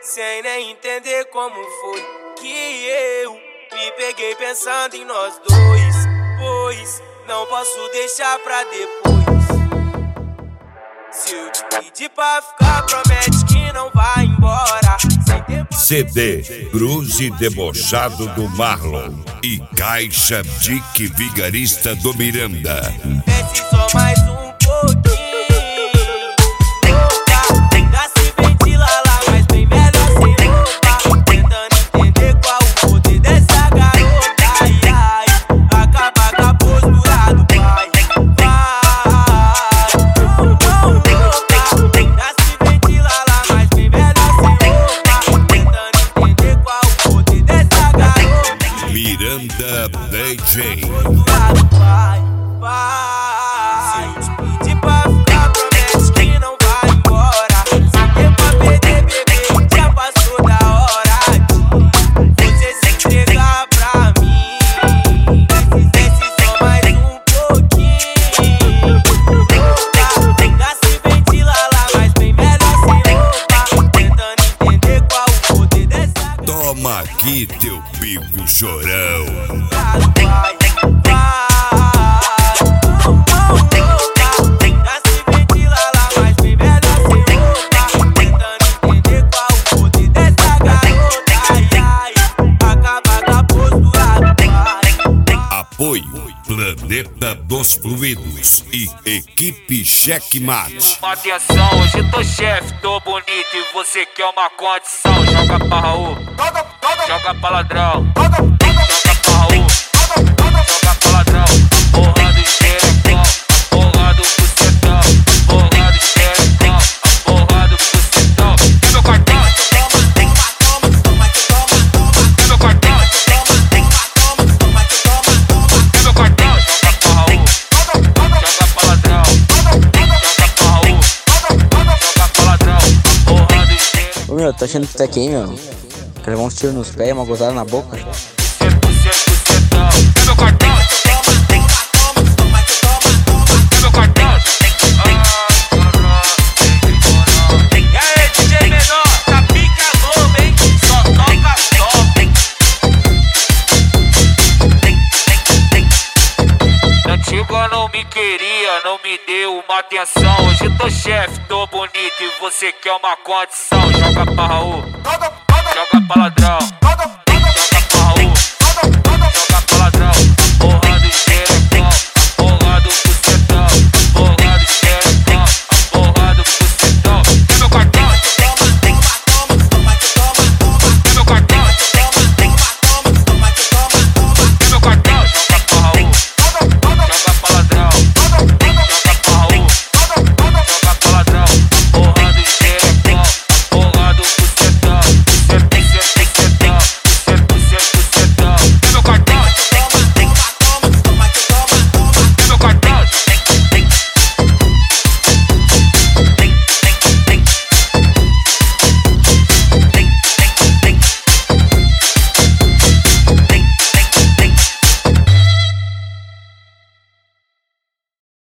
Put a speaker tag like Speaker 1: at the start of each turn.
Speaker 1: sem nem entender como foi que eu me peguei pensando em nós dois. Pois não posso deixar pra depois. Se eu te pedir pra ficar, promete que não vai embora.
Speaker 2: CD Cruze Debochado do Marlon e Caixa Dick Vigarista do Miranda.
Speaker 1: Desce só mais um pouquinho. Dá se ventilar lá, mas bem melhor sem roupa. Tentando entender qual o poder dessa garota. Ai, ai, acaba com a postura do pai. Vai, dá se ventilar lá, mas bem melhor sem roupa. Tentando entender qual o poder dessa garota.
Speaker 2: Miranda DJ.
Speaker 1: Vai, vai. Se eu te pedir pra ficar, promete que não vai embora. Se tem pra perder, bebê, já passou da hora de você se entregar pra mim. Desce só mais um pouquinho. Dá se ventilar lá, mas bem melhor sem roupa. Tentando entender qual o poder dessa.
Speaker 2: Toma aqui teu pico chorão.
Speaker 1: Vai,
Speaker 2: Apoio Planeta dos Fluidos e Equipe Checkmate.
Speaker 3: Atenção, hoje tô chefe, tô bonito e você quer uma condição. Joga pra Raul, joga pra ladrão, joga pra Raul, joga pra ladrão. Porra do xerecão, porra do bucetão, porra do xerecão, porra do bucetão. Quer meu cartão? Quer meu cartão?
Speaker 4: Ô meu, tá achando que tá aqui, meu? Quer levar uns tiros nos pés e uma gozada na boca?
Speaker 3: Não me queria, não me deu uma atenção. Hoje tô chefe, tô bonito e você quer uma condição. Joga pra Raul, joga pra ladrão.